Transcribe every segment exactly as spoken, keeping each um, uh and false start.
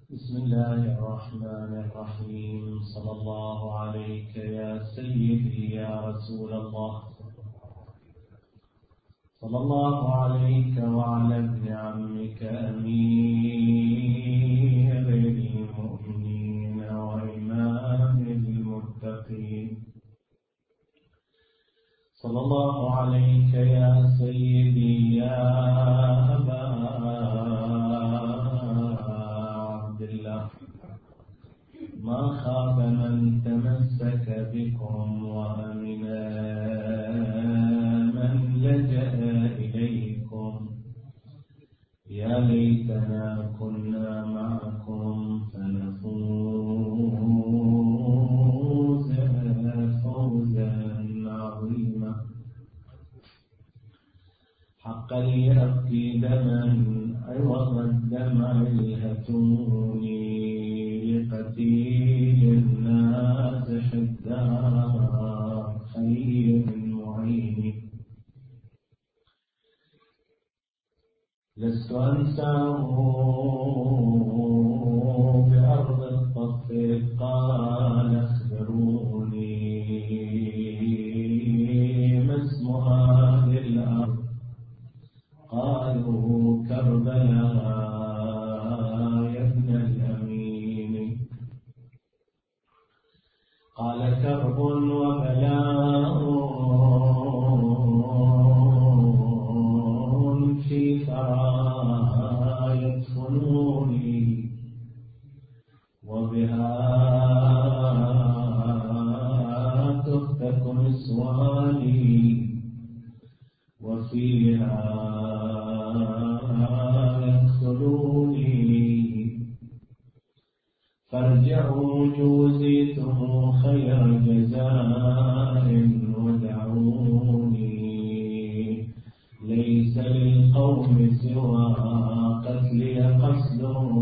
بسم الله الرحمن الرحيم. صلى الله عليك يا سيدي يا رسول الله، صلى الله عليك وعلى ابن عمك أمير المؤمنين وإمام المتقين، صلى الله عليك يا سيدي يا أبا عبد الله. ما خاب من تمسك بكم وأمنا من لجأ إليكم. يا ليتنا كنا معكم فنفوز فوزا عظيما. حقا يبكي دما عوض الدمع الهتوني لقتيل النازح الدار خير معين. لست أنساه بأرض الطف قال اخبروني ما اسم هذه الأرض. قالوا كربلاء يا ابن الأمين. قال كرب وبلاء في ثرى يدفنوني وبها تفتك نسواني وفيها يدخلوني. فارجعوا جوزيتم خير جزاء ودعوني. ليس للقوم سوى قتلي قصد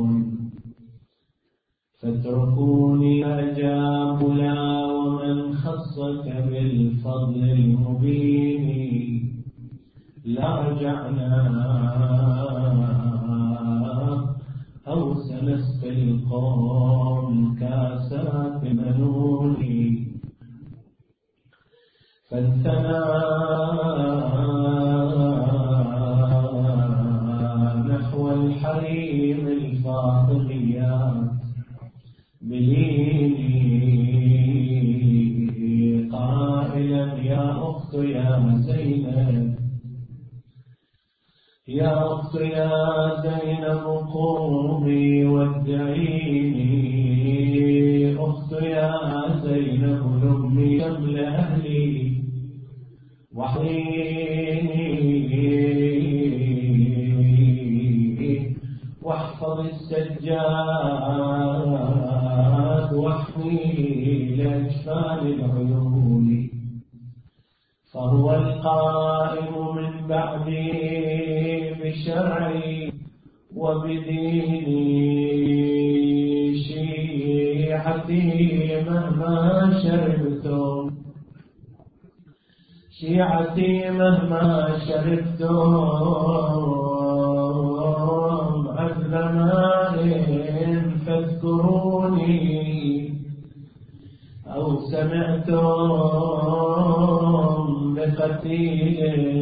فاتركوني. أجاب لا ومن خصك بالفضل المبين. لا رجعنا أو سنسقي القوم كاسات منوني. فانثنى نحو الحريم الفاطميات بليني قائلا يا أخت يا زينب يا أخت يا زينب قومي وادعيني. أخت يا زينب لمي شمل أهلي وحيني واحفظ السجاد واحمي لأجفان العيون. فهو القائم من بعدي بشرعي وبديني. شيعتي مهما شربتم شيعتي مهما شربتم عذب ماء فاذكروني. أو سمعتم بقتيل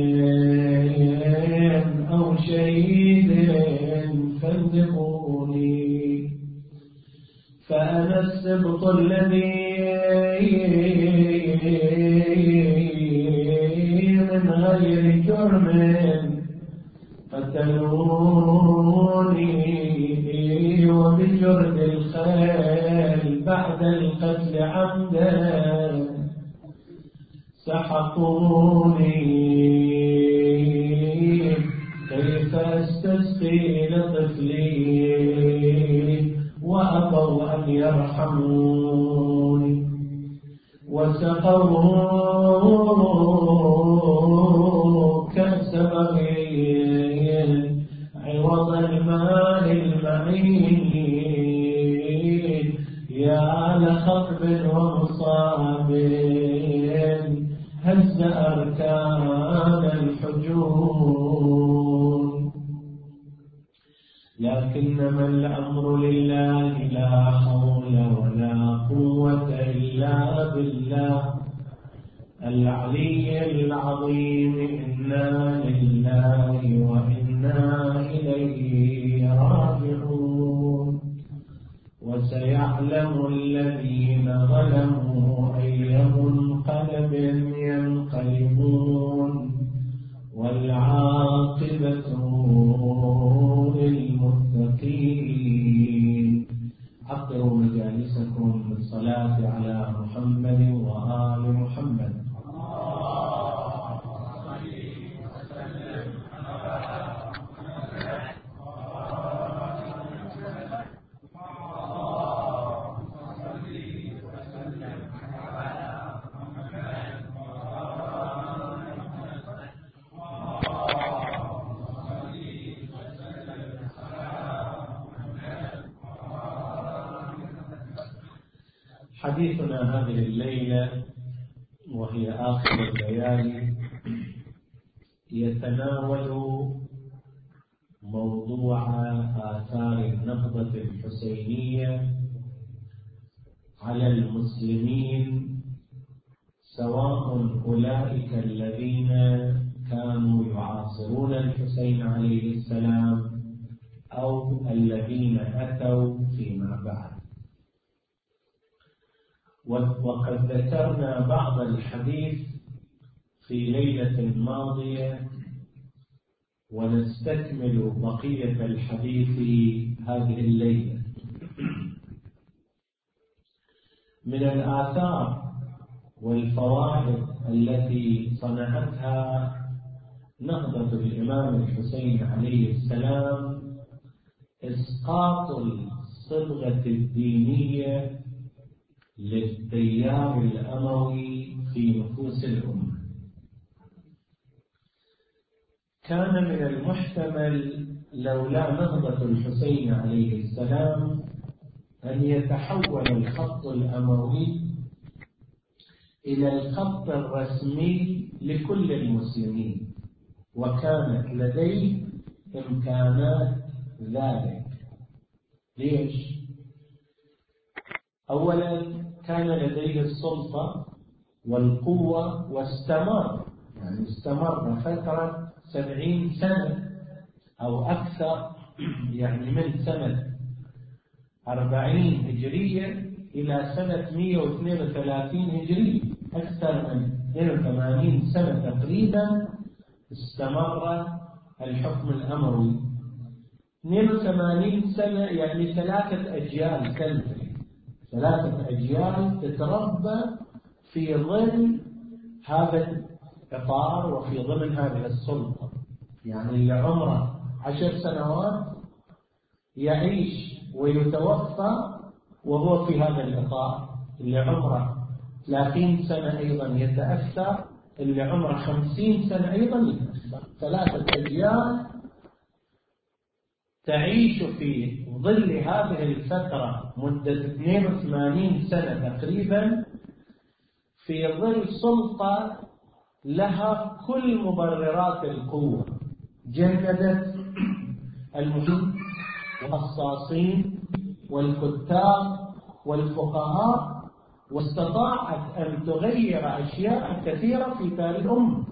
أو شهيد فانطقوني. فأنا السبط الذي من غير جرم قتلوني. وبجرد الخيل بعد القتل عمدا سحقوني. كيف استسقي لطفلي وأبوا أن يرحموني. وسقوا كأس بغي عوض الماء المعين. يا لخطب ومصاب هز أركان الحجون. لكنما الأمر لله لا حول ولا قوة إلا بالله العلي العظيم. إنا لله وإنا إليه راجعون. وسيعلم الذين ظلموا أي منقلب ينقلبون والعاقبة للمتقين. أقروا مجالسكم بالصلاة على محمد وآل محمد. حديثنا هذه الليلة وهي آخر الليالي يتناول موضوع آثار النهضة الحسينية على المسلمين، سواء أولئك الذين كانوا يعاصرون الحسين عليه السلام أو الذين أتوا فيما بعد. وقد ذكرنا بعض الحديث في ليلة ماضية، ونستكمل بقية الحديث هذه الليلة. من الآثار والفوائد التي صنعتها نهضة الإمام الحسين عليه السلام إسقاط الصبغة الدينية للتيار الأموي في نفوس الأمة. كان من المحتمل لولا نهضة الحسين عليه السلام أن يتحول الخط الأموي إلى الخط الرسمي لكل المسلمين، وكانت لديه إمكانات ذلك. ليش؟ أولا كان لديه السلطة والقوة، واستمر يعني استمر فترة سبعين سنة أو أكثر، يعني من سنة أربعين هجرية إلى سنة مئة واثنين وثلاثين هجرية، أكثر من اثنين وثمانين سنة تقريبا استمر الحكم الأموي. اثنين وثمانين سنة يعني ثلاثة أجيال تنتهي، ثلاثة أجيال تتربى في ظل هذا الإطار وفي ضمن هذه السلطة. يعني اللي عمره عشر سنوات يعيش ويتوفى وهو في هذا الإطار، اللي عمره ثلاثين سنة أيضا يتأثر، اللي عمره خمسين سنة أيضا يتأثر. ثلاثة أجيال تعيش في ظل هذه الفترة مدة اثنين وثمانين سنة تقريبا في ظل سلطة لها كل مبررات القوة. جندت المحيط والقصاصين والكتاب والفقهاء، واستطاعت أن تغير أشياء كثيرة في تاريخ الأمة،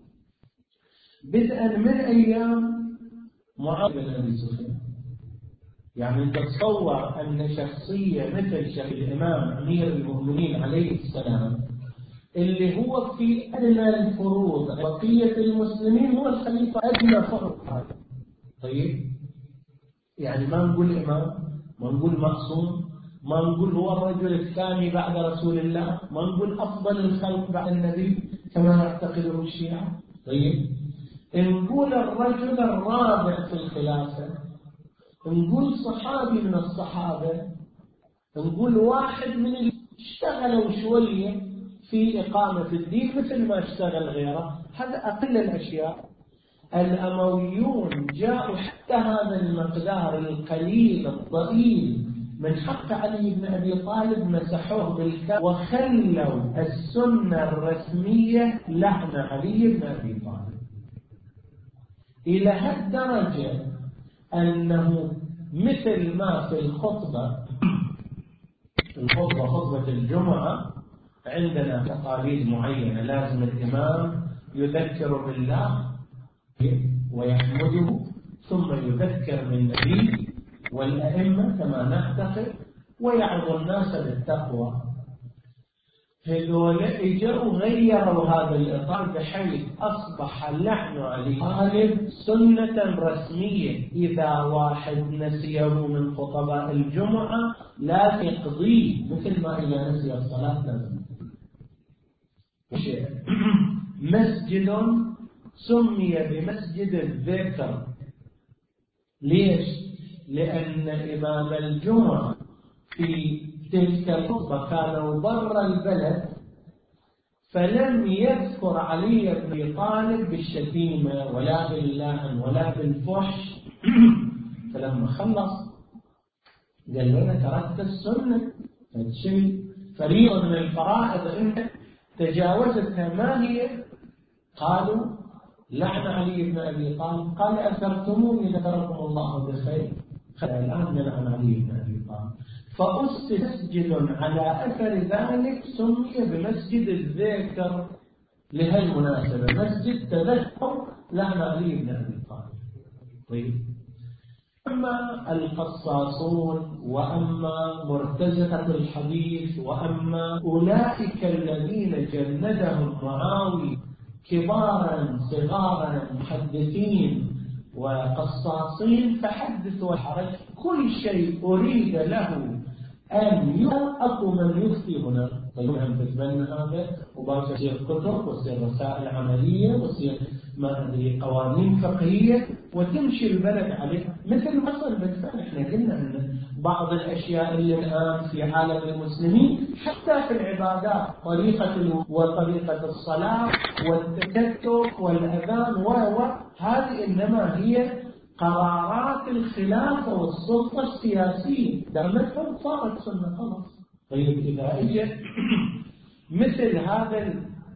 بدءا من أيام معاوية بن أبي سفيان. يعني تتصور أن شخصية مثل شخص الإمام أمير المؤمنين عليه السلام، اللي هو في أدنى الفروض بقية المسلمين هو الخليفة، أدنى فرض. طيب يعني ما نقول إمام، ما نقول معصوم، ما نقول هو الرجل الثاني بعد رسول الله، ما نقول أفضل الخلق بعد النبي كما يعتقده الشيعة. طيب نقول الرجل الرابع في الخلافة، نقول صحابي من الصحابة، نقول واحد من اللي اشتغلوا شوية في إقامة الدين مثل ما اشتغل غيره. هذا أقل الأشياء. الأمويون جاءوا حتى هذا المقدار القليل الضئيل من حق علي بن أبي طالب مسحوه بالكامل، وخلوا السنة الرسمية لعن علي بن أبي طالب. إلى هالدرجة أنه مثل ما في الخطبة الخطبة خطبة الجمعة عندنا تقاليد معينة، لازم الإمام يذكر بالله ويحمده، ثم يذكر بالنبي والأئمة كما نعتقد، ويعظ الناس بالتقوى. هذول اجوا غيروا هذا الإطار بحيث أصبح اللعن على طالب سنة رسمية، إذا واحد نسيه من خطباء الجمعة لا يقضيه، مثل ما إذا نسي الصلاة لازم. مسجد سمي بمسجد الذكر، ليش؟ لأن إمام الجمعة في تلك الخطبة كانوا برا البلد، فلم يذكر علي بن أبي طالب بالشتيمة ولا باللعن ولا بالفحش. فلما خلص قال لنا تركت السنة، هذا شيء فريضة من الفرائض انت تجاوزتها، ما هي؟ قالوا لعن علي بن أبي طالب. قال أثرتموني ذكركم الله بخير، الآن نلعن علي بن أبي طالب. فأسس مسجد على أثر ذلك سمي بمسجد الذكر لهالمناسبة، مسجد تذكر لعن علي بن أبي طالب. طيب، أما القصاصون وأما مرتزقة الحديث وأما أولئك الذين جندهم معاوية كبارا صغارا محدثين وقصاصين، فحدث وحرج، كل شيء أريد له أن يأكو من يفتي هنا. طيب هم تتبنى هذا وبعد يصير كتب ويصير رسائل عملية ويصير ما أدري قوانين فقهية وتمشي البلد عليه، مثل مصر بالفعل. احنا قلنا أن بعض الأشياء اللي الآن في عالم المسلمين حتى في العبادات، طريقة وطريقة الصلاة والتكتف والأذان و هذه إنما هي قرارات الخلافة والسلطة السياسية، دعمتهم صارت سنة خلاص. طيب إذا إجت مثل هذا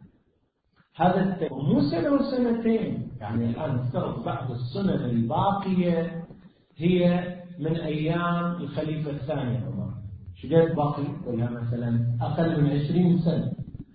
هذا التكتف مو سنة وسنتين، يعني الآن افترض بعض السنن الباقية هي من أيام الخليفة الثاني عمر، شقد باقي؟ ولا مثلا أقل من عشرين سنة.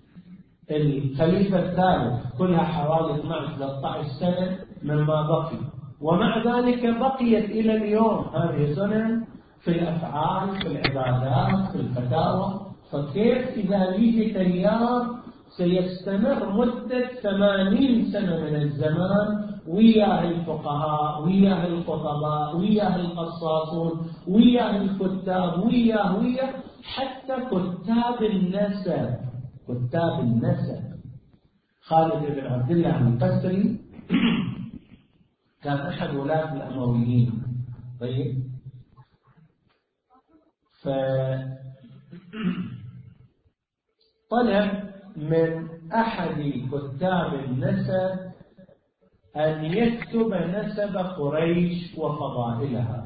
الخليفة الثالث كلها حوالي اثناشر ثلاثة عشر سنة مما بقي، ومع ذلك بقيت إلى اليوم هذه سنن في الأفعال، في العبادات، في الفتاوى. فكيف إذا يجي تيار سيستمر مدة ثمانين سنة من الزمان وياه الفقهاء وياه الخطباء وياه القصاصون وياه الكتاب وياه وياه حتى كتاب النسب كتاب النسب خالد بن عبد الله القسري كان أحد ولاة الأمويين. طيب، فطلب من أحد كتاب النسب أن يكتب نسب قريش وفضائلها.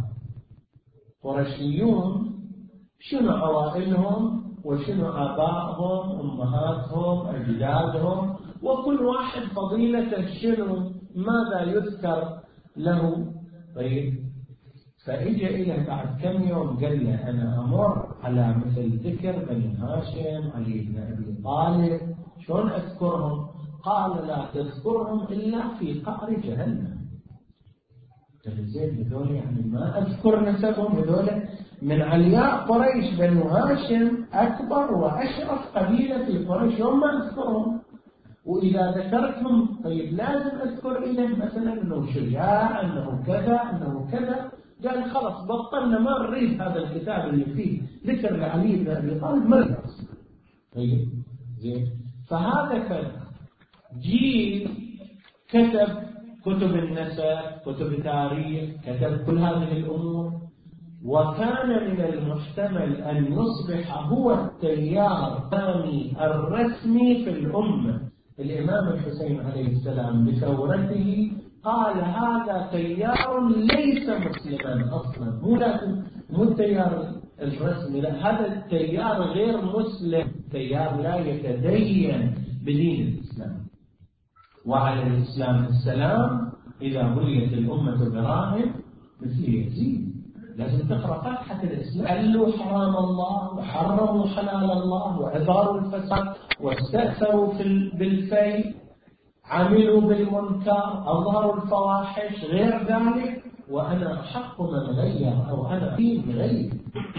قرشيون شنو عوائلهم وشنو آبائهم أمهاتهم أجدادهم، وكل واحد فضيلته شنو ماذا يذكر له. طيب، فإجا إلى بعد كم يوم قال له أنا أمر على مثل ذكر بني هاشم علي بن أبي طالب، شلون أذكرهم؟ قال لا تذكرهم إلا في قعر جهنم. قال زين هذول يعني ما أذكر نسبهم، هذول من علياء قريش، بنو هاشم أكبر وأشرف قبيلة في قريش، يوم ما أذكرهم. وإذا ذكرتهم طيب لازم أذكر إليه مثلا أنه شجاع، أنه كذا، أنه كذا. قال خلاص بطلنا، ما نريد هذا الكتاب اللي فيه ذكر لعلي بن أبي طالب مركز. طيب زين، فهذا كان جيل كتب كتب النسب، كتب تاريخ، كتب كل هذه الأمور، وكان من المحتمل أن يصبح هو التيار الثاني الرسمي في الأمة. الإمام الحسين عليه السلام بثورته قال هذا تيار ليس مسلما أصلا، مو لازم مو التيار الرسمي، لا، هذا التيار غير مسلم، تيار لا يتدين بدين الإسلام. وعلى الإسلام السلام إذا بليت الأمة براهن مثل يزيد لازم تقرأ فتحة الإسلام. قالوا حرام الله وحرموا حلال الله وأثاروا الفساد واستأثروا بالفيل، عملوا بالمنكر، أظهروا الفواحش، غير ذلك، وأنا أحق من غير أو أنا فيه غير.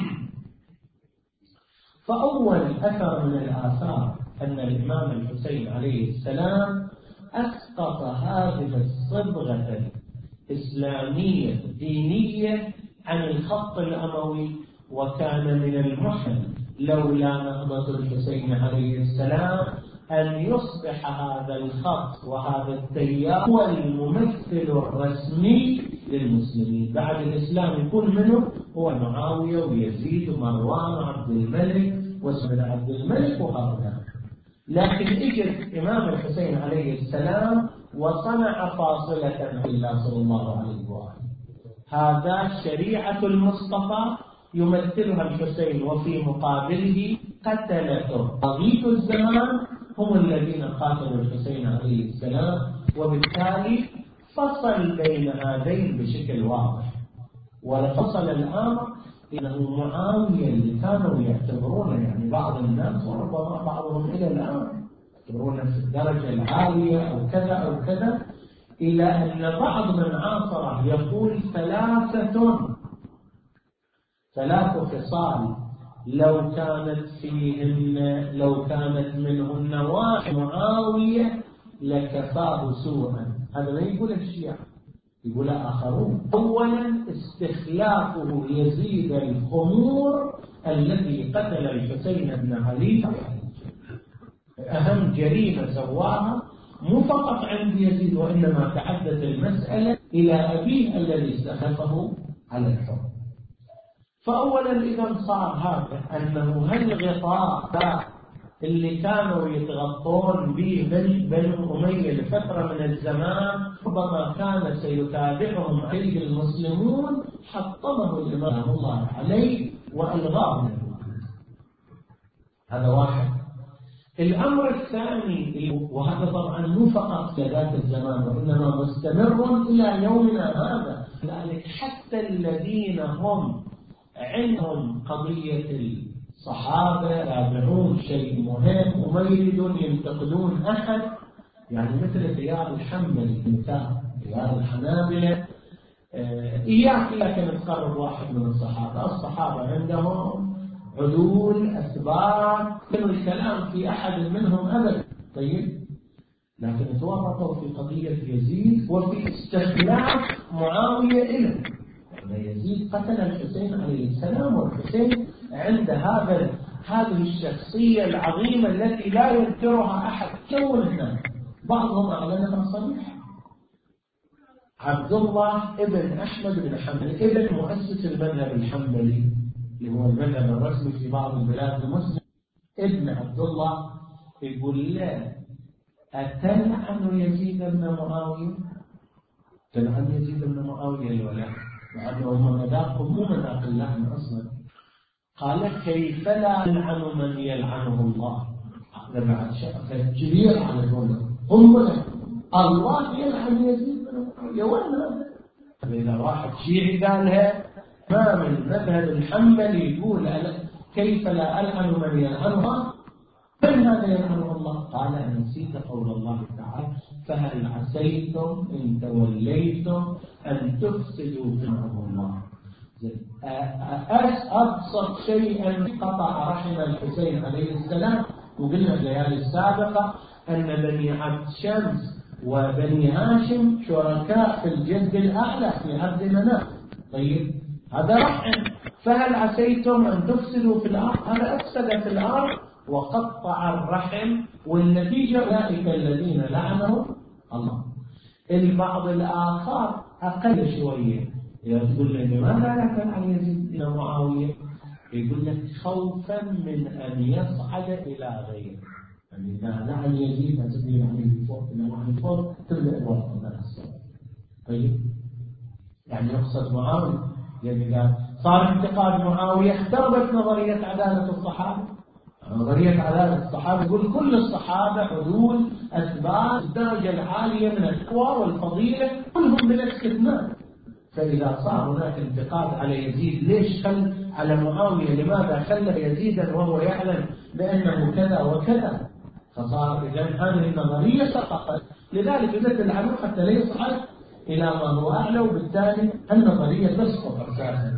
فأول أثر من الآثار أن الإمام الحسين عليه السلام أسقط هذه الصبغة الإسلامية الدينية عن الخط الأموي، وكان من المحن لولا نهضة الحسين عليه السلام أن يصبح هذا الخط وهذا التيار هو الممثل الرسمي للمسلمين. بعد الإسلام يكون منه هو معاوية ويزيد ومروان وعبد الملك وسعد عبد الملك وهؤلاء. لكن اجى الإمام الحسين عليه السلام وصنع فاصلة بالله صلى الله عليه وآله. هذا شريعة المصطفى يمثلها الحسين، وفي مقابله قتلته طغية الزمان هم الذين قاتلوا الحسين عليه السلام، وبالتالي فصل بين هذين بشكل واضح. وفصل الأمر إنه معاوية اللي كانوا يعتبرونه، يعني بعض الناس وربما بعضهم إلى الآن يعتبرونه في الدرجة العالية أو كذا أو كذا، إلى أن بعض من عاصره يقول ثلاثة ثلاث خصال لو كانت فيهن لو كانت منهن واحد معاوية لكفاه سوءا. هذا لا يقول الشيعة، يقول آخرون. أولا استخلافه يزيد الخمور الذي قتل الحسين بن علي، أهم جريمة سواها مو فقط عند يزيد، وإنما تعدت المسألة إلى أبيه الذي استخلفه على الحكم. فأولا إذا صار هذا أنه هالغطاء اللي كانوا يتغطون به بنو أمية لفترة من الزمان ربما كان سيتابعهم عليه المسلمون، حطمه الإمام الله عليه وألغاه. هذا واحد. الأمر الثاني، وهذا طبعا مو فقط لذات الزمان وإنما مستمر إلى يومنا هذا، لذلك حتى الذين هم عندهم قضية الصحابة يتابعون شيء مهم وما يريدون ينتقدون أحد، يعني مثل رياض الحنبلي مثال رياض الحنابلة، إياك إياك نتقرب واحد من الصحابة. الصحابة عندهم عدول أثبات كل الكلام في أحد منهم أبدا. طيب، لكن تورطوا في قضية يزيد وفي استخلاف معاوية إله. يزيد قتل الحسين عليه السلام، والحسين عند هذا هذه الشخصية العظيمة التي لا ينكرها أحد كون الناس، بعضهم أعلنها صريحا. عبد الله ابن أحمد بن حنبل ابن مؤسس المذهب الحنبلي اللي هو المذهب الرسمي في بعض البلاد المسلمة، ابن عبد الله يقول لا أتلعن يزيد بن معاوية؟ تلعن يزيد بن معاوية ولا؟ لأنه هم مذاقهم مو مذاق اللعن أصلا. قال كيف لا يلعن من يلعنه الله؟ هذا بعد شيء كبير على دولة. هم الله يلعن يزيد بن معاوية ولا؟ إذا واحد شيعي قالها ما من المذهب الحنبلي يقول كيف لا ألعن من يلعنها؟ من هذا يلعنه الله؟ قال أنا نسيت قول الله تعالى فهل عسيتم إن توليتم أن تفسدوا في أرض الله. أبسط شيء أن قطع رحم الحسين عليه السلام، وقلنا الليالي السابقة أن بني عبد شمس وبني هاشم شركاء في الجد الأعلى في عبد مناف. طيب، هذا رحم. فهل عسيتم أن تفسدوا في الأرض؟ هذا أفسد في الأرض وقطع الرحم، والنتيجة أولئك الذين لعنهم الله. البعض الآخر أقل شوية يقول لك لماذا لا تلعن يزيد بن معاوية؟ يقول لك خوفا من أن يصعد إلى غيره. يعني إذا لعن يزيد هتبني لعنه فوق إلى لعنه فوق تبدأ الوقت الناس. طيب، يعني يقصد معاوية، يعني إذا صار انتقاد معاوية اختربت نظرية عدالة الصحابة. نظرية عدالة الصحابة يقول كل الصحابة عدول أثبات الدرجة العالية من التقوى والفضيلة كلهم بلا استثناء. فإذا صار هناك انتقاد على يزيد ليش خل على معاوية، لماذا خلى يزيدا وهو يعلم بأنه كذا وكذا، فصار إذن هذه النظرية سقطت. لذلك يدل العدو حتى لا يصعد إلى ما هو أعلى، وبالتالي النظرية تسقط أساسا.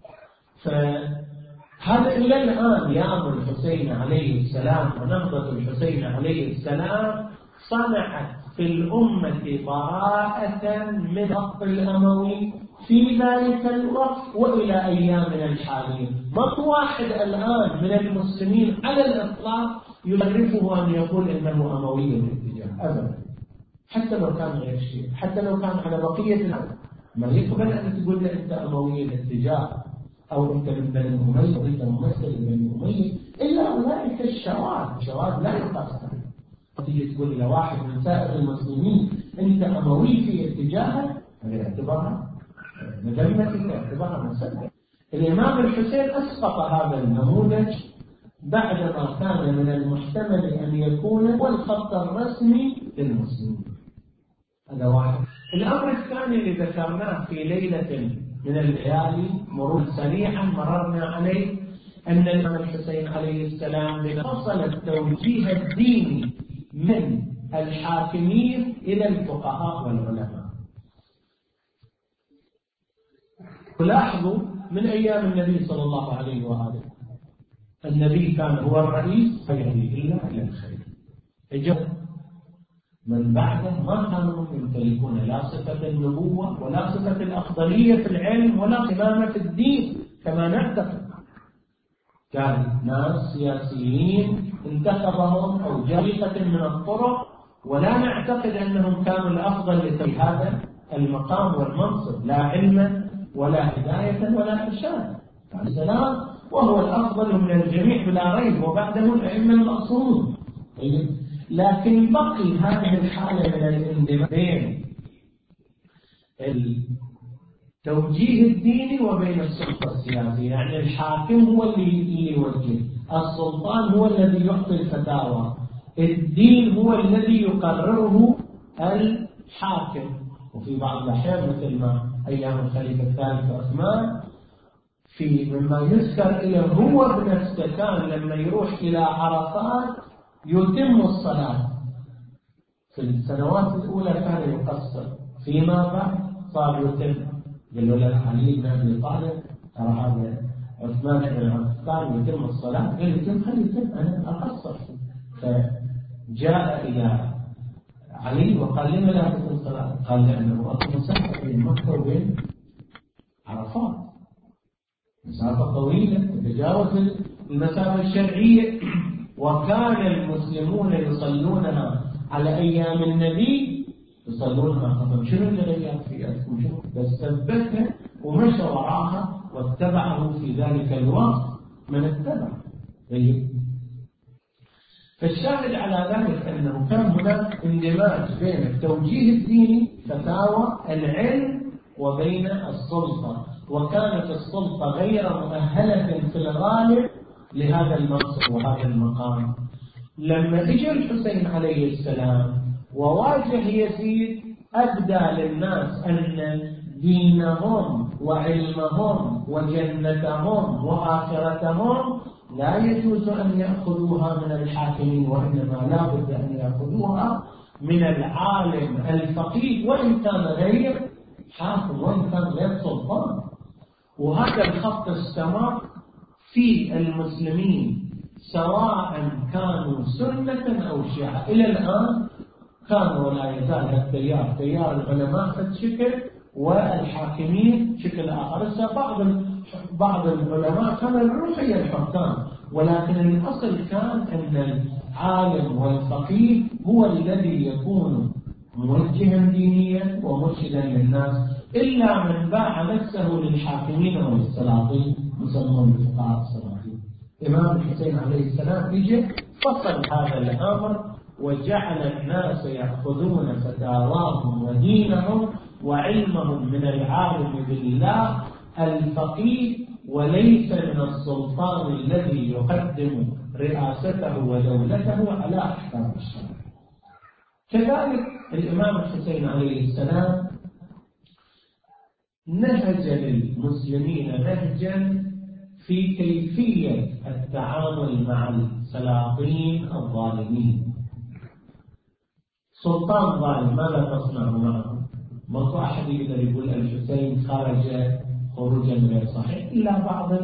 فهذا إلى الآن يأمر الحسين عليه السلام ونهضة الحسين عليه السلام صنعت في الأمة براءة من الضغط الأموي في ذلك الوقت وإلى أيامنا الحالية. ما واحد الآن من المسلمين على الإطلاق يعرفه أن يقول إنه أموي الاتجاه أبدا، حتى لو كان غير شيء، حتى لو كان على بقية الأمر ما يقبل أن تقول له أنت أموي الاتجاه أو أنت من بني أمية أو أنت ممثل بني أمية، إلا أولئك الشواذ. الشواذ لا يقصر. تيجي تقول إلى واحد من سائر المسلمين أنت أموي في اتجاهك، يعتبرها مجمة، يعتبرها مسبب. الإمام الحسين أسقط هذا النموذج بعدما كان من المحتمل أن يكون هو الخط الرسمي للمسلمين. هذا واحد. الأمر الثاني اللي ذكرناه في ليلة من الليالي مرور سريعا مررنا عليه، أن الإمام الحسين عليه السلام وصل التوجيه الديني من الحاكمين إلى الفقهاء والعلماء. ولاحظوا من أيام النبي صلى الله عليه وآله النبي كان هو الرئيس فيهدي إلا إلى الخير. الجو من بعده ما كانوا يمتلكون لا صفة النبوة ولا صفة الأفضلية في العلم ولا قمامة في الدين كما نعتقد. كان ناس سياسيين انتخبهم أو جريقة من الطرق، ولا نعتقد أنهم كانوا الأفضل لتولي هذا المقام والمنصب، لا علما ولا هداية ولا إرشاد. السلام وهو الأفضل من الجميع بلا ريب، وبعده الأئمة المعصومون. لكن بقي هذه الحالة من الاندماج بين التوجيه الديني وبين السلطة السياسية. يعني الحاكم هو اللي يوجه، السلطان هو الذي يعطي الفتاوى، الدين هو الذي يقرره الحاكم. وفي بعض الأحيان مثل ما أيام الخليفة الثالث عثمان في مما يذكر إلى هو بنفسه كان لما يروح إلى عرفات يتم الصلاة. في السنوات الأولى كان يقصر، فيما بعد صار يتم. قالوا له علي بن أبي طالب ترى هذا عثمان بن عفان يتم الصلاة، قال يتم خلي يتم أنا أقصر. فجاء إلى علي وقال لما لا تتم الصلاة؟ قال لأنه أكو مسافة بين مكة وبين عرفات، مسافة طويلة تتجاوز المسافة الشرعية، وكان المسلمون يصلونها على أيام النبي يصلونها قبل. شنو اللي غير فيها؟ بس ثبتها ومشى وراها واتبعه في ذلك الوقت من اتبع. فالشاهد على ذلك أنه كان هناك اندماج بين التوجيه الديني فتاوى العلم وبين السلطة، وكانت السلطة غير مؤهلة في الغالب لهذا المنصب وهذا المقام. لما اجى الحسين عليه السلام وواجه يزيد أبدى للناس أن دينهم وعلمهم وجنتهم وآخرتهم لا يجوز أن يأخذوها من الحاكمين، وإنما لا بد أن يأخذوها من العالم الفقيه وإن كان غير حاكم وإن كان غير سلطان. وهذا الخط استمر في المسلمين سواء كانوا سنة أو شيعة إلى الآن. كان ولا يزال التيار تيار العلماء قد شكل والحاكمين شكل آخر. بعض بعض العلماء كان الروحي الحكام، ولكن الأصل كان أن العالم والفقيه هو الذي يكون موجها دينيا ومرشدا للناس، إلا من باع نفسه للحاكمين والسلاطين يسمون الفقهاء السلاطين. الإمام الحسين عليه السلام يجي فصل هذا الأمر وجعل الناس يأخذون فتاواهم ودينهم وعلمهم من العالم بالله الفقيه، وليس من السلطان الذي يقدم رئاسته ودولته على أحكام الشرع. كذلك الإمام الحسين عليه السلام نهج للمسلمين نهجا في كيفية التعامل مع السلاطين الظالمين. سلطان ظالم ماذا تصنع معه؟ ماكو أحد يقدر يقول الحسين خرج خروجا غير صحيح إلا بعض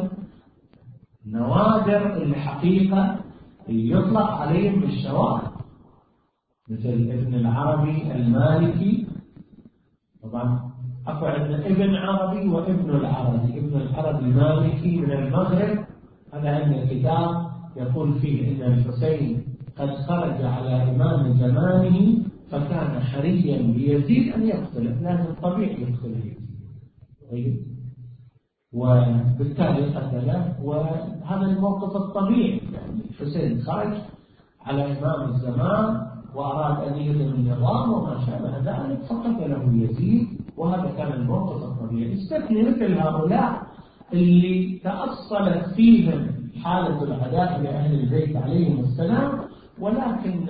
النوادر الحقيقة يطلق عليهم بالشواهد، مثل ابن العربي المالكي. طبعا أكو عندنا ابن عربي وابن العربي. ابن العربي المالكي من المغرب، هذا عندنا كتاب يقول فيه إن الحسين قد خرج على إمام زمانه فكان حريا بيزيد أن يقتله، لازم طبيعي يقتله يزيد، وبالتالي قتله. وهذا الموقف الطبيعي، يعني الحسين خرج على إمام الزمان وأراد أن يهدم النظام وما شابه ذلك فقتله يزيد، وهذا كان الموقف الطبيعي. استثني مثل هؤلاء اللي تأصلت فيهم حالة العداء لأهل البيت عليهم السلام، ولكن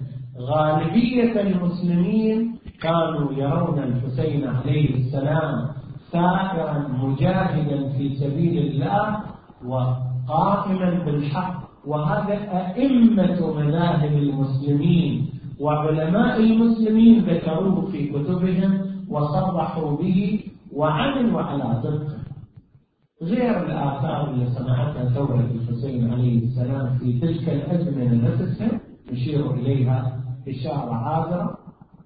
غالبية المسلمين كانوا يرون الحسين عليه السلام ثائرا مجاهدا في سبيل الله وقائما بالحق. وهذا أئمة مذاهب المسلمين وعلماء المسلمين ذكروه في كتبهم وصرحوا به وعملوا على ضبطه، غير الآثار اللي صنعتها ثورة الحسين عليه السلام في تلك الأزمنة نفسها نشير إليها إشارة عابرة.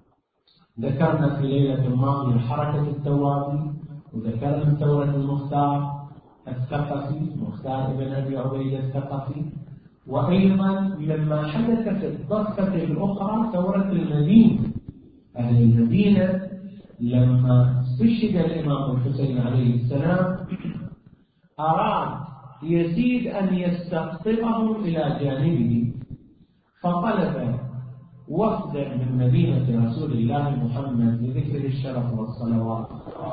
ذكرنا في ليلة الماضية حركة التوابي، وذكرنا ثورة المختار الثقفي، مختار بن أبي عبيدة الثقفي، وأيضا مما حدث في الضفة الأخرى ثورة المدينة. أهل المدينة لما استشهد الإمام الحسين عليه السلام أراد يزيد أن يستقطبهم إلى جانبه، فطلب وفدا من مدينة رسول الله محمد لذكر الشرف والصلوات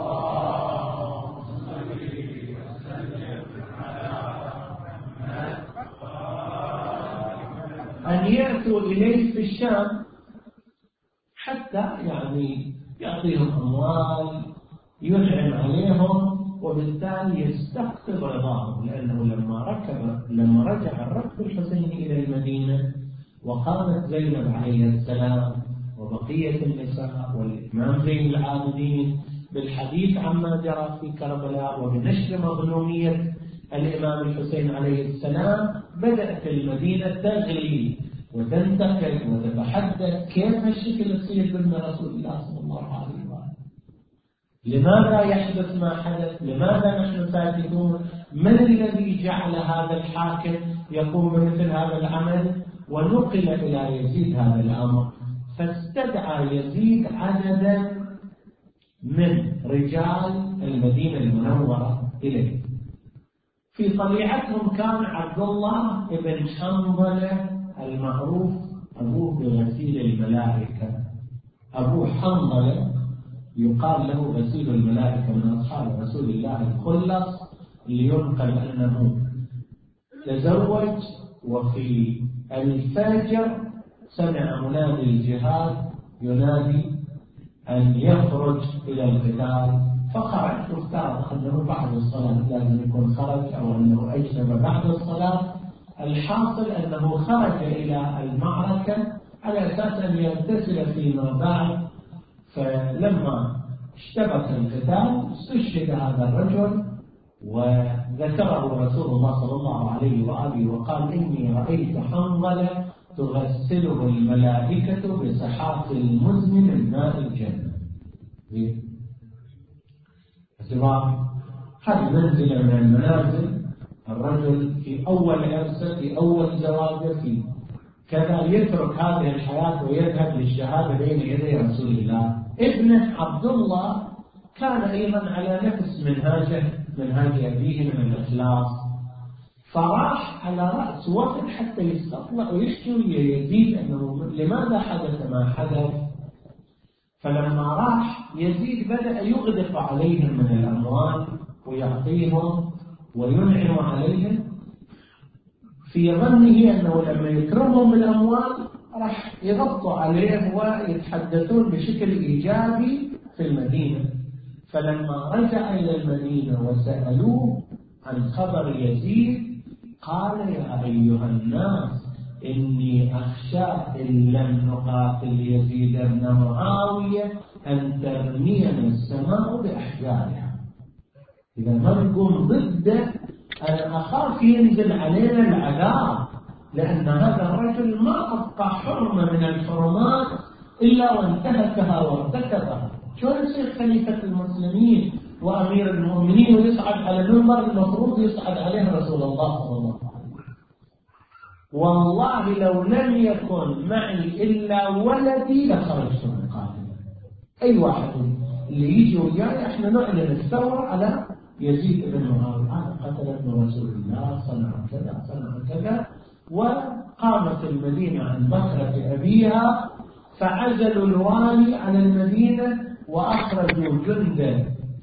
أن يأتوا إليه في الشام حتى يعني يعطيهم أموال ينعم عليهم، وبالتالي يستقطب رضاهم. لأنه لما ركب لما رجع الركب الحسين إلى المدينة وقامت زينب عليه السلام وبقية النساء والإمام زين العابدين بالحديث عما جرى في كربلاء وبنشر مظلومية الإمام الحسين عليه السلام، بدأت المدينة تغلي وتنتقل وتتحدث كيف هالشكل يصير بين رسول الله صلى الله عليه وسلم، لماذا يحدث ما حدث، لماذا نحن ساكتون، من الذي جعل هذا الحاكم يقوم بمثل هذا العمل. ونقل إلى يزيد هذا الأمر، فاستدعى يزيد عددا من رجال المدينة المنورة إليه. في طليعتهم كان عبد الله بن حنظلة المعروف أبوه بغسيل الملائكة. أبو حنظلة يقال له غسيل الملائكة، من أصحاب رسول الله الخلص، لينقل أنه تزوج وفي الفجر سمع منادي الجهاد ينادي أن يخرج إلى القتال، فخرج. وافترض أنه بعد الصلاة لازم يكون خرج أو أنه أجنب بعد الصلاة. الحاصل أنه خرج إلى المعركة على أساس أن يغتسل فيما بعد. فلما اشتبك القتال استشهد هذا الرجل، وذكره رسول الله صلى الله عليه وآله وقال: إني رأيت حنظلة تغسله الملائكة بسحاق المزن من ماء الجنة. اعتبار هذه منزلة من المنازل. الرجل في أول عرسه، في أول زواجه، في كذا يترك هذه الحياة ويذهب للشهادة بين يدي رسول الله. ابنه عبد الله كان أيضا على نفس منهاجه منهاج أبيه من الإخلاص، فراح على رأس وقت حتى يستطلع ويحكي يزيد أنه لماذا حدث ما حدث. فلما راح يزيد بدأ يغدق عليهم من الأموال ويعطيهم وينعم عليهم، في ظنه أنه لما يكرمهم بالأموال راح يغطوا عليه ويتحدثون بشكل إيجابي في المدينة. فلما رجع إلى المدينة وسألوه عن خبر يزيد قال يا أيها الناس إني أخشى إن لم نقاتل يزيد بن معاوية أن ترمينا السماء بأحجارها. إذا ما نقوم ضده أنا أخاف ينزل علينا العذاب، لأن هذا الرجل ما أبقى حرمة من الحرمات إلا وانتهكها وارتكبها. شو يصير خليفة المسلمين وأمير المؤمنين ويصعد على المنبر المفروض يصعد عليه رسول الله صلى الله عليه وسلم؟ والله لو لم يكن معي إلا ولدي لخرجت من قاتل. أي واحد اللي يجي وياي احنا نعلن الثورة على يزيد بن معاوية، هذا قتل ابن رسول الله، صنع كذا صنع كذا. وقامت المدينة عن بكرة أبيها فعزلوا الوالي على المدينة وأخرجوا جند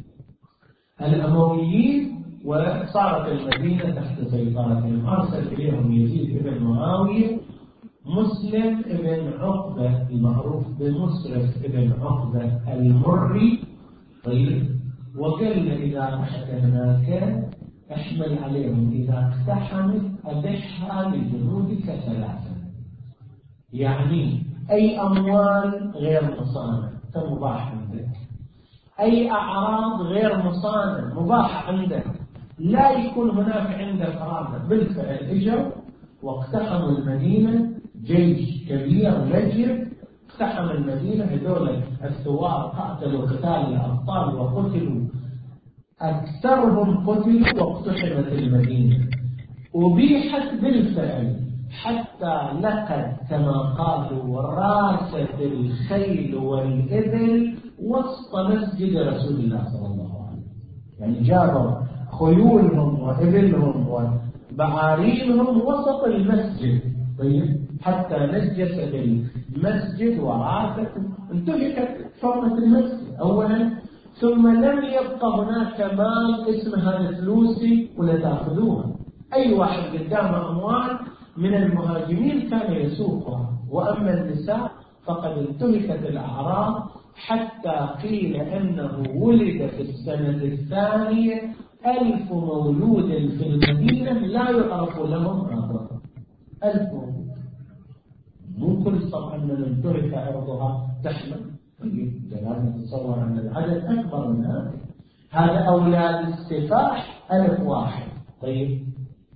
الأمويين وصارت المدينة تحت سيطرتهم. أرسل إليهم يزيد بن معاوية مسلم بن عقبة المعروف بمسرف بن عقبة المري، طيب، وقال إذا رحت هناك احمل عليهم إذا اقتحمت أدحها لجنودك ثلاثة. يعني أي أموال غير مصانة مباح عندك، أي أعراض غير مصانة مباح عندك، لا يكون هناك عندك رابط. بالفعل اجوا واقتحموا المدينة، جيش كبير لجر اقتحم المدينة. هذول الثوار قاتلوا قتال الأبطال وقتلوا، أكثرهم قتلوا واقتحمت المدينة وبيحت بالفعل حتى لقد كما قالوا راست الخيل والإبل وسط مسجد رسول الله صلى الله عليه وسلم. يعني جابوا خيولهم وإبلهم وبعارينهم وسط المسجد، طيب، حتى نجست المسجد وعاثت انتهكت حرمة المسجد أولا، ثم لم يبقى هناك مال اسم هذا فلوسي ولا تأخذوها. أي واحد قدامه أموال من المهاجمين كان يسوقها، وأما النساء فقد انتهكت الأعراض حتى قيل أنه ولد في السنة الثانية ألف مولود في المدينة لا يعرف لهم آباء. ألف مولود، مو كل طبعا من انتهك عرضها تحمل. طيب لازم نتصور أن العدد أكبر من هذا. هذا أولاد السفاح ألف واحد. طيب،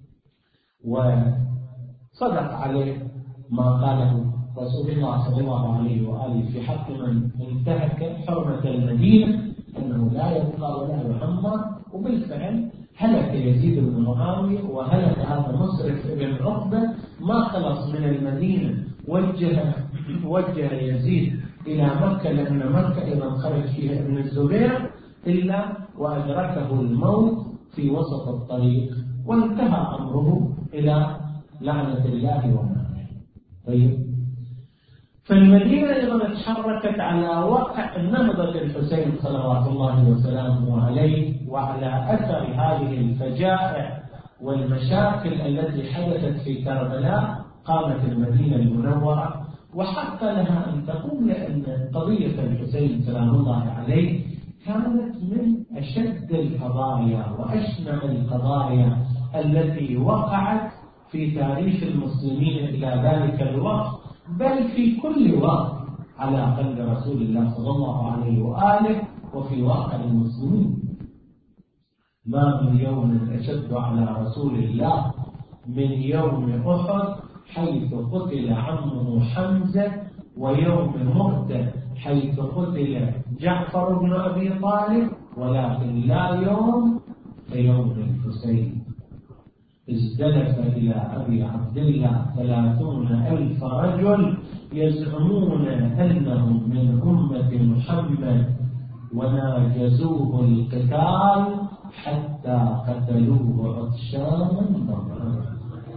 وصدق عليه ما قاله رسول الله صلى الله عليه وآله في حق من انتهك حرمة المدينة أنه لا يبقى ولا يحمر. وبالفعل هلك يزيد بن معاوية وهلك هذا مسرف بن عقبة، ما خلص من المدينة. وجه وجه يزيد إلى مكة لأن مكة إذا خرج فيها ابن الزبير إلا وأدركه الموت في وسط الطريق وانتهى أمره إلى لعنة الله ونعمه. طيب، فالمدينة أيضا تحركت على وقع نهضة الحسين صلوات الله وسلامه عليه وعلى أثر هذه الفجائع والمشاكل التي حدثت في كربلاء. قامت المدينة المنورة وحق لها أن تقوم، لأن قضية الحسين سلام الله عليه كانت من أشد القضايا وأشنع القضايا التي وقعت في تاريخ المسلمين إلى ذلك الوقت، بل في كل وقت على قلب رسول الله صلى الله عليه وآله وفي واقع المسلمين. ما من يوم أشد على رسول الله من يوم أحد حيث قتل عمه حمزة، ويوم مؤتة حيث قتل جعفر بن أبي طالب، ولكن لا يوم كيوم الحسين. ازدلف إلى أبي عبد الله ثلاثون ألف رجل يزعمون أنهم من أمة محمد وناجزوه القتال حتى قتلوه عطشانا ضمعا.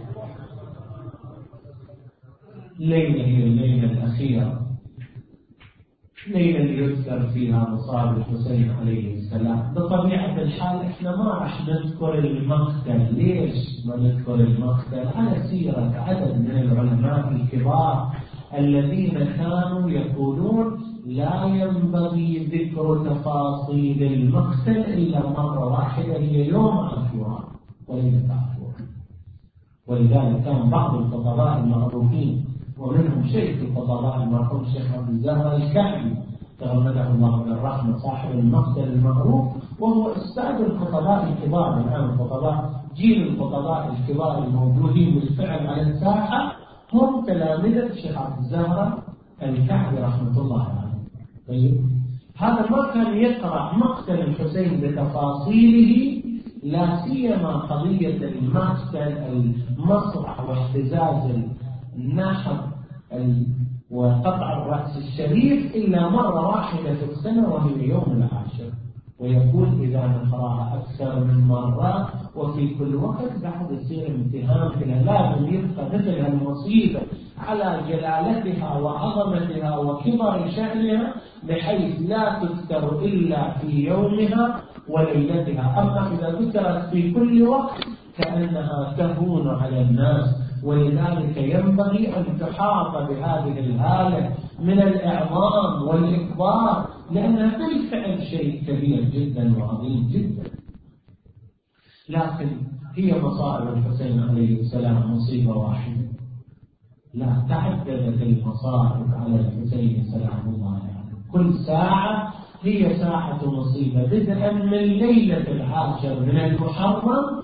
ليلة هي الليلة الأخيرة، ليلة يذكر فيها مصاب الحسين عليه السلام. بطبيعة الحال احنا ما راح نذكر المقتل. ليش ما نذكر المقتل؟ على سيرة عدد من العلماء الكبار الذين كانوا يقولون لا ينبغي ذكر تفاصيل المقتل إلا مرة واحدة، هي يوم عاشوراء وليلة عاشوراء. ولذلك كان بعض الخطباء المعروفين ومنهم شيخ الخطباء المرحوم الشيخ عبد الزهراء الكعبي تغمده الله بالرحمة صاحب المقتل المعروف، وهو أستاذ الخطباء الكبار الآن، خطباء جيل الخطباء الكبار الموجودين بالفعل على الساحة هم تلامذة الشيخ عبد الزهراء الكعبي رحمة الله عليه. طيب هذا ما كان يقرأ مقتل الحسين بتفاصيله، لا سيما قضية المقتل المصرع واحتزاز النحر وقطع الرأس الشريف إلا مرة واحدة في السنة وهي يوم العاشر، ويقول إذا نقرأها أكثر من مرة وفي كل وقت بعد يصير امتهان كده، لازم يبقى مثل المصيبة على جلالتها وعظمتها وكبر شأنها بحيث لا تذكر إلا في يومها وليلتها. أما إذا ذكرت في كل وقت كأنها تهون على الناس، ولذلك ينبغي أن تحاط بهذه الهالة من الإعظام والإكبار، لأنها بالفعل شيء كبير جدا وعظيم جدا. لكن هي مصائب الحسين عليه السلام مصيبة واحدة؟ لا، تعددت المصائب على الحسين سلام الله عليه، كل ساعة هي ساعة مصيبة، بدءا من ليلة العاشر من المحرم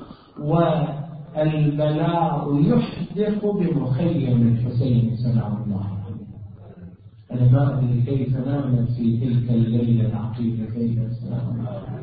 والبلاء يحدق بمخيم الحسين سلام الله عليه. أنا ما أدري كيف نامت في تلك الليلة العقيدة كيف سلام الله عليه،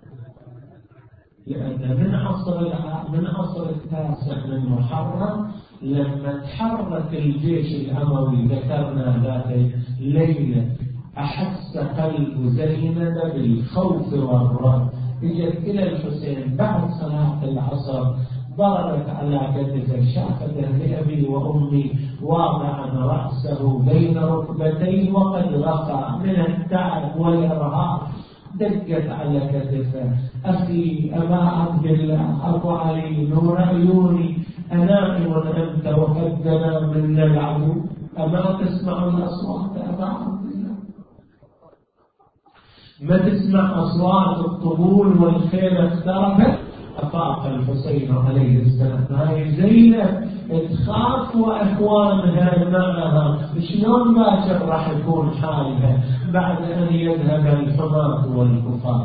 لأن من عصر من عصر التاسع من محرم لما تحرك الجيش الأموي ذكرنا ذات الليلة أحس قلب زينب بالخوف والرعب، اجت إلى الحسين بعد صلاة العصر ضربت على كتفه شافته لأبي وأمي واضعا رأسه بين ركبتيه وقد غفى من التعب والإرهاق، دقت على كتفه أخي أبا عبد الله أبو علي نور عيوني أنائم أنت وقد دنا منا العدو أما تسمع الأصوات أبا عبد الله؟ ما تسمع أصوات الطبول والخيل اختربت؟ أفاق الحسين عليه السلام، هاي زينب تخاف وأخوانها معها، شلون باكر راح يكون حالها بعد أن يذهب الحماة والكفار؟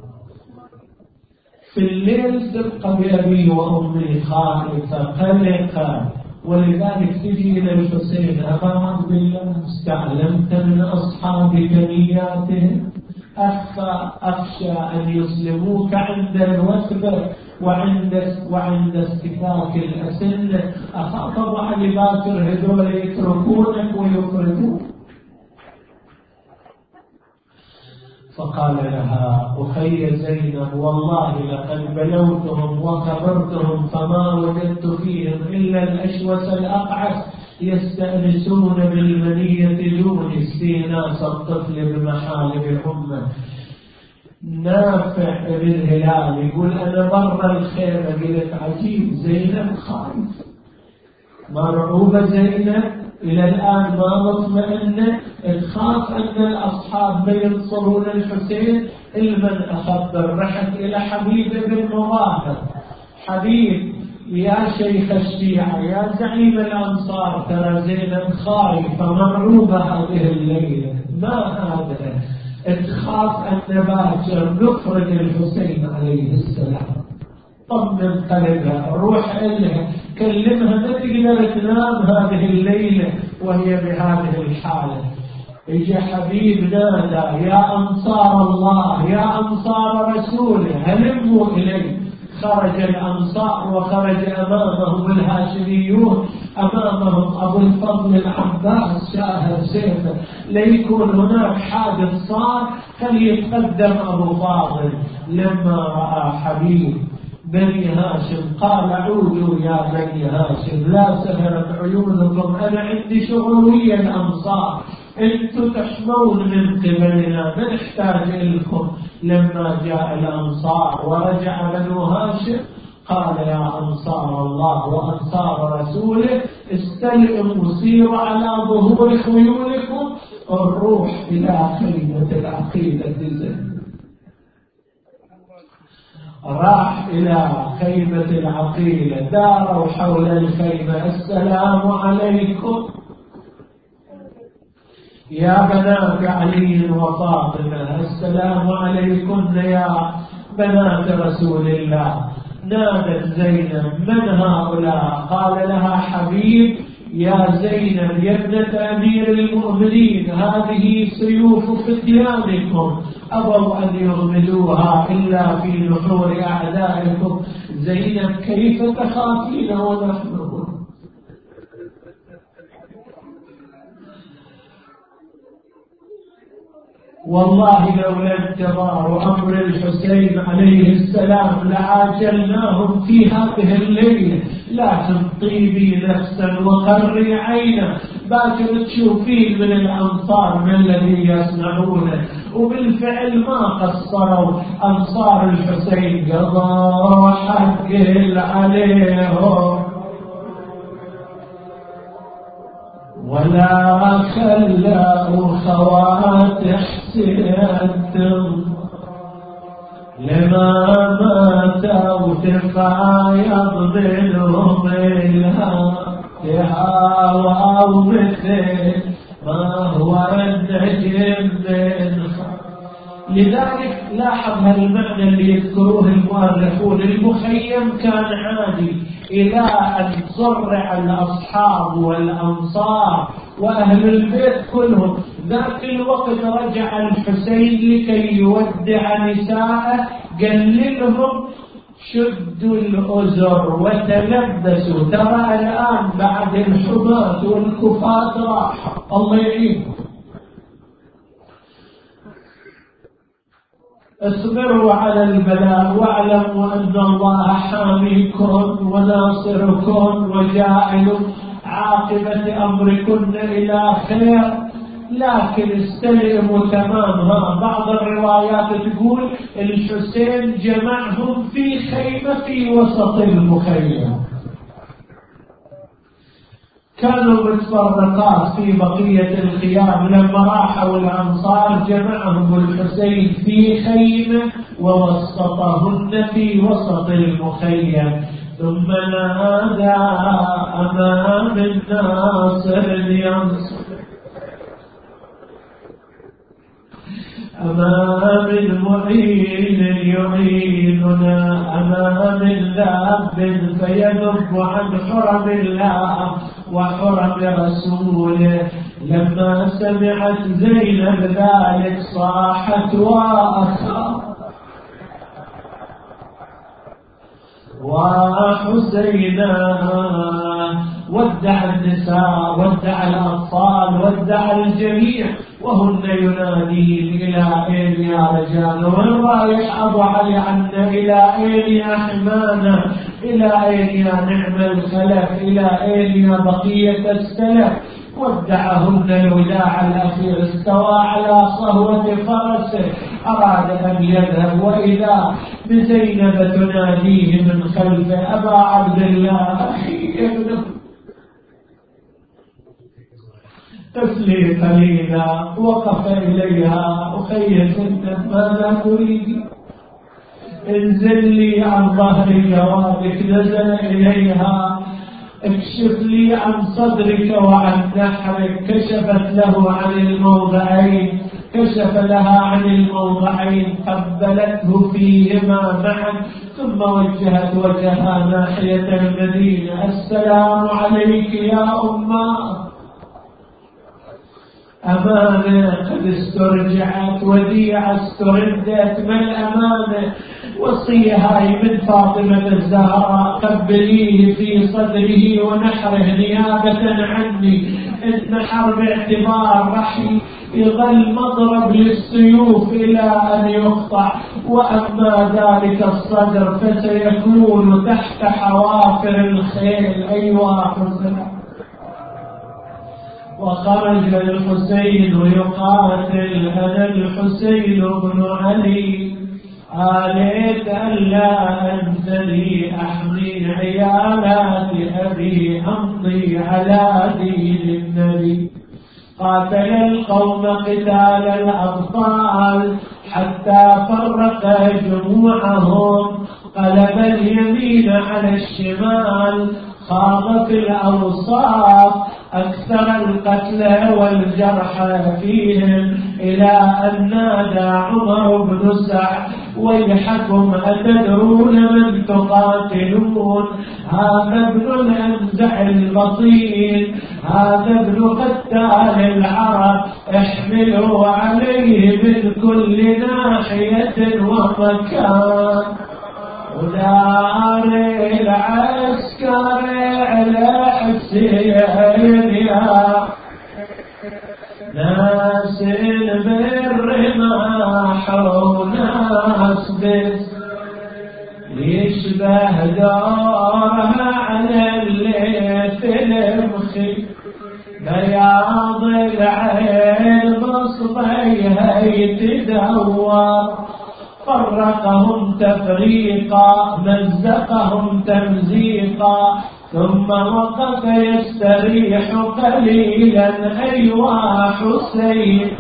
في الليل تبقى بأبي وأمي خائفة قلقة، ولذلك تجي إلى الحسين أبا عبد الله استعلمت من أصحابك نياتهم؟ أخشى أن يسلموك عند الوثبة وعند وعند استفاك الأسنة، أخاف أبو علي باكر هذول يتركونك ويخرجوك. فقال لها أخي زينب والله لقد بلوتهم وخبرتهم فما وجدت فيهم إلا الأشوس الأقعس يستأنسون بالمنية يونس في ناس الطفل بمحالب أمه. نافع بن هلال يقول أنا برا الخير، قلت عجيب زينب خايف مرعوبة، زينب إلى الآن ما مطمئنة، تخاف أن الأصحاب ما ينصرون الحسين. المن أخبر رحت إلى حبيب بن مراهب، حبيب يا شيخ الشيعة يا زعيم الأنصار ترى زينب خايفة مرعوبة هذه الليلة، ما هذا؟ تخاف أن باكر نخرج الحسين عليه السلام. طمن قلبها، روح إلها كلمها، ما تقدر تنام هذه الليلة وهي بهذه الحالة. يجي حبيب نادى يا أنصار الله يا أنصار رسوله هلموا إليه. خرج الأنصار وخرج أمامهم الهاشميون، أمامهم أبو الفضل العباس شاهر سيفه، ليكون هناك حادث صار فليتقدم أبو فاضل. لما رأى حبيب بني هاشم قال عودوا يا بني هاشم لا سهرت عيونكم، أنا عندي شغلية الأنصار، انتم تحمون من قبلنا ما نحتاج إلكم. لما جاء الأنصار ورجع بنو هاشم قال يا أنصار الله وأنصار رسوله استلئوا سيروا على ظهور خيولكم الروح إلى خيمة العقيلة زين، راح إلى خيمة العقيلة، داروا حول الخيمة: السلام عليكم يا بنات علي وفاطمة، السلام عليكن يا بنات رسول الله. نادت زينب: من هؤلاء؟ قال لها حبيب: يا زينب يا ابنة أمير المؤمنين، هذه سيوف فتيانكم، أبوا أن يغمدوها إلا في نحور أعدائكم. زينب: كيف تخافين ونحن؟ والله لولا انتظار أمر الحسين عليه السلام لعاجلناهم في هذه الليلة، لكن طيبي نفسا وقري عينا، باكر تشوفين من الأنصار ما الذي يصنعونه. وبالفعل ما قصروا أنصار الحسين، قضوا حق عليهم ولا خلوا خوات حسين لما ماتوا تفايض منهم الهوى مثل ما هو النجم من. لذلك لاحظ هالمعنى اللي يذكروه المؤرخون: المخيم كان عادي إلى أن صرع الأصحاب والأنصار وأهل البيت كلهم. ذاك الوقت رجع الحسين لكي يودع نساءه، قال لهم: شدوا الأزر وتلبسوا، ترى الآن بعد الحماة والكفات راح، الله يعينكم. اصبروا على البلاء واعلموا أن الله حاميكم وناصركم وجاعل عاقبة أمركن إلى خير. لكن استلموا تمامها. بعض الروايات تقول الحسين جمعهم في خيمة في وسط المخيم، كانوا متفرقات في بقية الخيام. لما راحوا الأنصار جمعهم الحسين في خيمة ووسطهن في وسط المخيم، ثم نادى: أمام الناصر ينصر، أمام المعين يعيننا، أمام ذاب فيذب عن حرم الله وحرم رسوله. لما سمعت زينب ذلك صاحت وأخاف: وحسينا. ودع النساء، ودع الأطفال، ودع الجميع، وهن ينادين: إلى أين يا رجال؟ وين رايح أبو علي عنا؟ إلى أين يا حمانا؟ إلى أين يا نعم الخلف؟ إلى أين يا بقية السلف؟ ودعهن الوداع الأخير، استوى على صهوة فرسه، أراد أن يذهب، وإذا بزينب تناديه من خلفه: أبا عبد الله أخي ابنه، تسلي قليلا. وقف إليها: أخي زينب ماذا تريدي؟ انزل لي عن ظهر جوابك. نزل إليها: اكشف لي عن صدرك وعن نحرك. كشفت له عن الموضعين، كشف لها عن الموضعين، قبلته فيهما معا، ثم وجهت وجهها ناحية المدينة: السلام عليك يا أمه. أمانة قد استرجعت، وديعة استردت. ما الأمانة؟ وصية هاي من فاطمة الزهراء: قبليه في صدره ونحره نيابة عني. النحر باعتبار راح يظل مضرب للسيوف إلى أن يقطع، وأما ذلك الصدر فسيكون تحت حوافر الخيل. أيها حسنا. وخرج الحسين يقاتل: أنا الحسين بن علي، آليت ألا أنزلي أحمي عيالات أبي، أمضي على دين النبي. قاتل القوم قتال الأبطال حتى فرق جموعهم، قلب اليمين على الشمال، خاض في الأوصاف، أكثر القتلى والجرحى فيهم، إلى أن نادى عمر بن سعد: ويحكم أتدرون من تقاتلون؟ هذا ابن الأنزع البطيل، هذا ابن قتال العرب، احملوا عليه من كل ناحية ومكان. ودار العسكر على حسين يا ناس بالرماح وناس بس، يشبه دورها على الليث المخي، بياض العين بصبيها يتدور، فرقهم تفريقا مزقهم تمزيقا، ثم وقف يستريح قليلا أيوا حسين.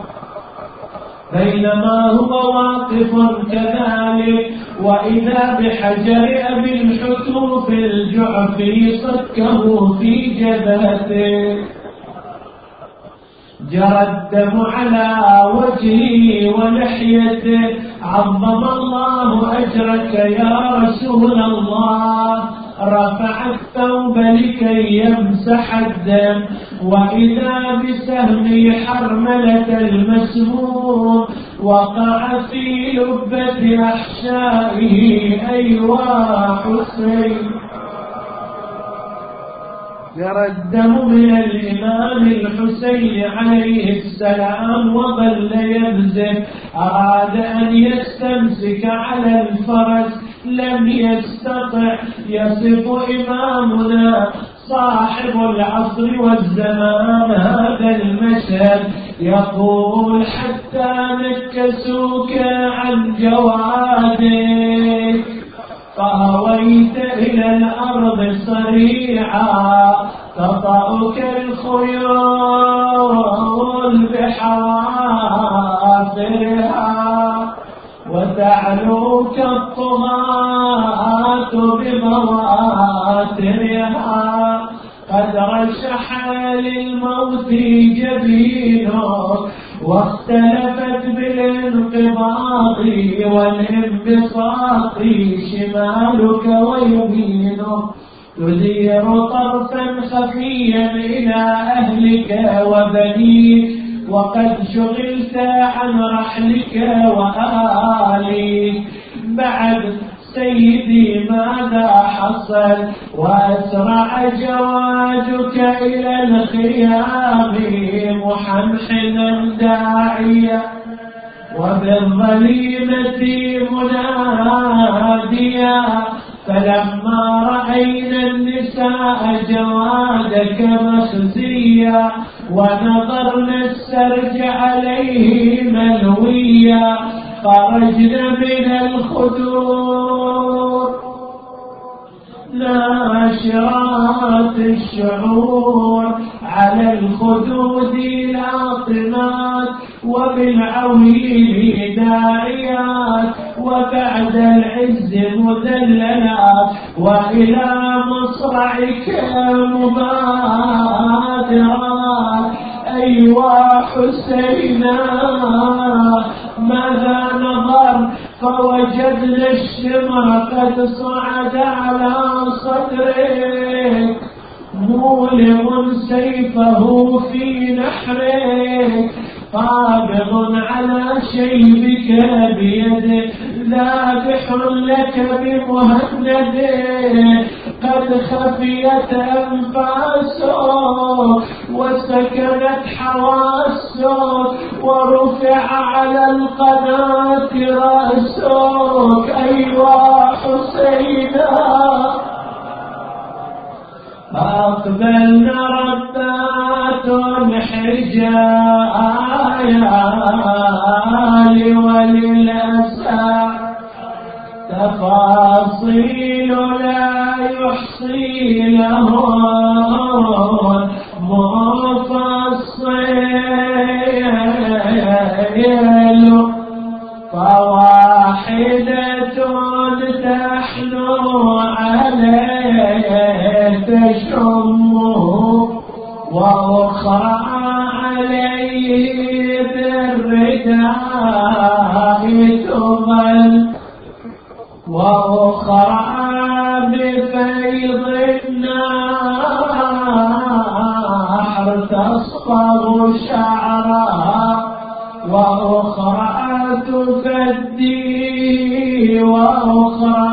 بينما هو واقف كذلك وإذا بحجر أبي الحتوف الجعفي صكه في جبهته، جرى الدم على وجهه ولحيته. عظم الله أجرك يا رسول الله. رفع الثوب لكي يمسح الدم، وإذا بسهم حرملة المسموم وقع في لبة أحشائه. أيوا حسين. جرى الدم من الإمام الحسين عليه السلام وظل يبزف، أراد أن يستمسك على الفرس لم يستطع. يصف إمامنا صاحب العصر والزمان هذا المشهد، يقول: حتى نكسوك عن جوادك فهويت إلى الأرض صريعا، تطأك الخيول بحوافرها وتعلوك الطغاة بمواترها. قد رشح للموت جبينك واختلفت بالانقباض والانبساط شمالك ويمينك، تدير طرفا خفيا إلى أهلك وبنيك، وقد شغلت عن رحلك وآلك. بعد سيدي ماذا حصل؟ وأسرع جوادك إلى الخيام محنحنا داعيا وبالظليمة مناديا. فلما رأينا النساء جوادك مخزيا ونظرنا السرج عليه ملويا، خرجنا من الخدور ناشرات الشعور، على الخدود لاطمات وبالعويل داعيات، وبعد العز مذللات، وإلى مصرعك مبادرات. أيوا حسينا ماذا نظر؟ فوجدنا الشمر قد صعد على صدرك، مولغ سيفه في نحرك، قابض على شيبك بيده، ذابح لك بمهند، قد خفيت أنفاسك وسكنت حواسك، ورفع على القناة رأسك. أيوا حسينا. فأقبلنا ربات الحجال وللأسى، تفاصيل لا يحصي لهن مفصل فواحدة تحنو عليه تشمه وأخرى عليه بالرداء تغل وأخرى بفيض النار تصبغ شعرها وأخرى تفدي وأخرى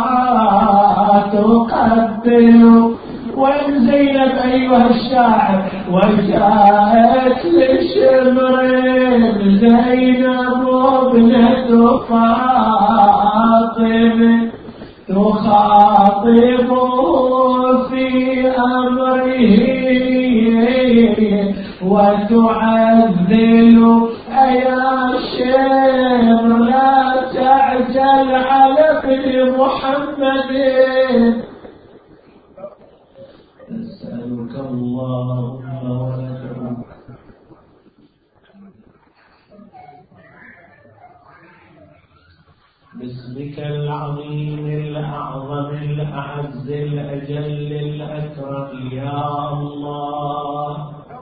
تقبل وإن زينب أيها الشاعر وجاءت لشمر زينب ابنة فاطم تخاطبه في أمره وتعذل أيا شمر لا تعجل على ابن محمد نسألك اللهم وندعوك باسمك العظيم الأعظم الأعز الأجل الأكرم يا الله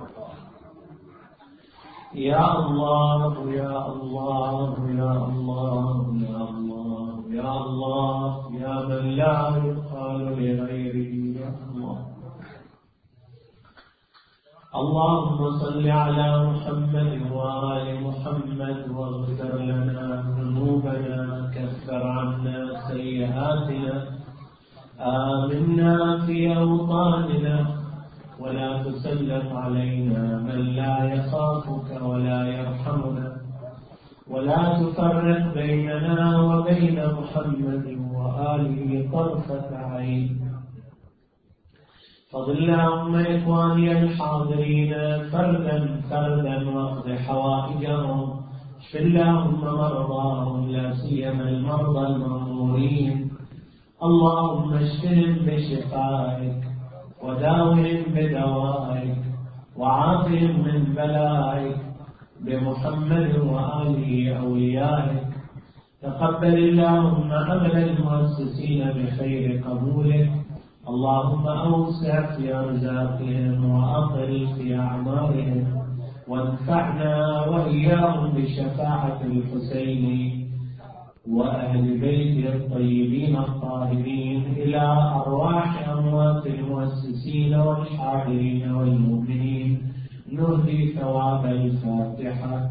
يا الله يا الله يا الله يا الله يا الله يا من لا يقال لغيره يا الله اللهم صل على محمد وآل محمد واغفر لنا ذنوبنا كفر عنا سيئاتنا آمنا في أوطاننا ولا تسلط علينا من لا يخافك ولا يرحمنا ولا تفرق بيننا وبين محمد وآله طرفة عين فضل اللهم إخواني الحاضرين فردا فردا واقض حوائجهم اشف اللهم مرضاهم لا سيما المرضى المأمورين اللهم اشفهم بشفائك وداوهم بدوائك وعافهم من بلائك بمحمد وآله أوليائك تقبل اللهم عمل المؤسسين بخير قبولك اللهم أوسع في أرزاقهم وأطل في أعمارهم وانفعنا وإياهم بشفاعة الحسين وأهل بيته الطيبين الطاهرين إلى أرواح أموات المؤسسين والحاضرين والمؤمنين نهدي ثواب الفاتحة.